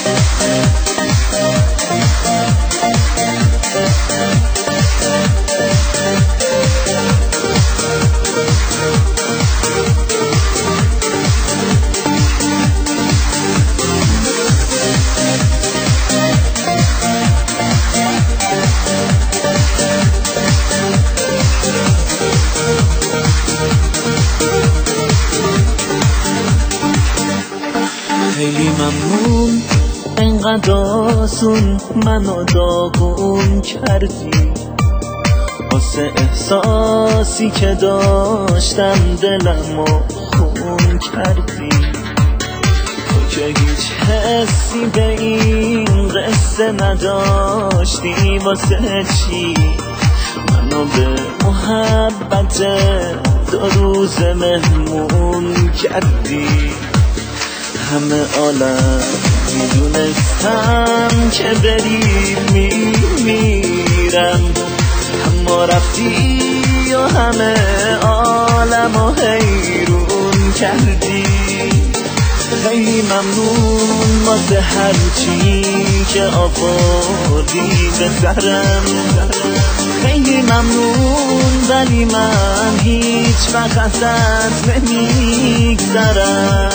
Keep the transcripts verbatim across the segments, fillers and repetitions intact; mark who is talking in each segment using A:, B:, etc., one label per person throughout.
A: خیلی ممنون انقدر آسون منو داغون کردی، واسه احساسی که داشتم دلمو خون کردی. تو که هیچ حسی به این قصه نداشتی، واسه چی منو به محبت دو روز مهمون کردی؟ همه عالم میدونستم که بری میمیرم، اما رفتی و همه عالمو حیرون کردی. خیلی ممنون واسه هرچی که آوردی به سرم، خیلی ممنون، ولی من هیچ وقت ازت نمیگذرم.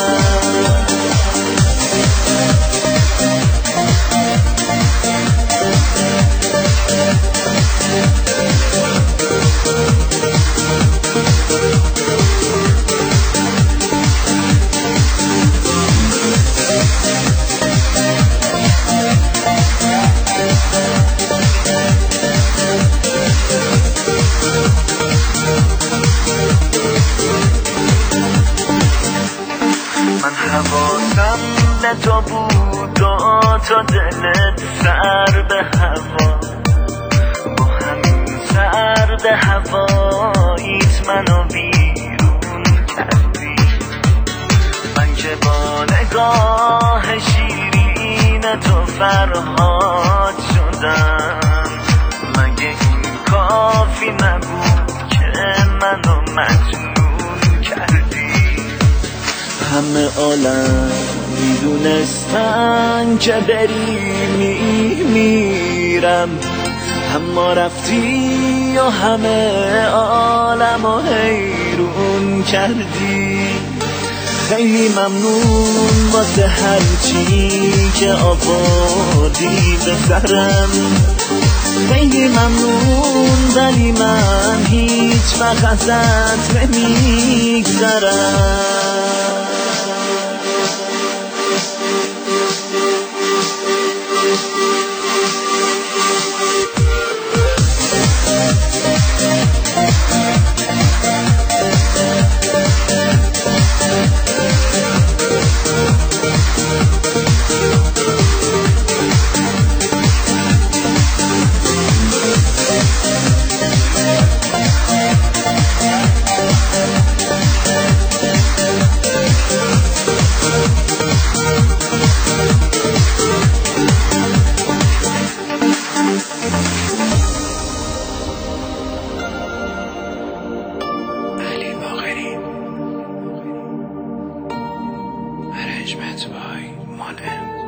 A: من حواسم به تو بود و تا دلت سر به هوا، با همین سر به هواییت منو بیرون کردی. من که با نگاه شیرین تو فرهاد شدم، مگه این کافی نبود که منو مجنون کردی؟ همه عالم میدونستن که بری میمیرم، اما رفتی و همه عالمو حیرون کردی. خیلی ممنون واسه هرچی که آوردی به سرم، خیلی ممنون، ولی من هیچ وقت ازت نمیگذرم.
B: Management by Mon M.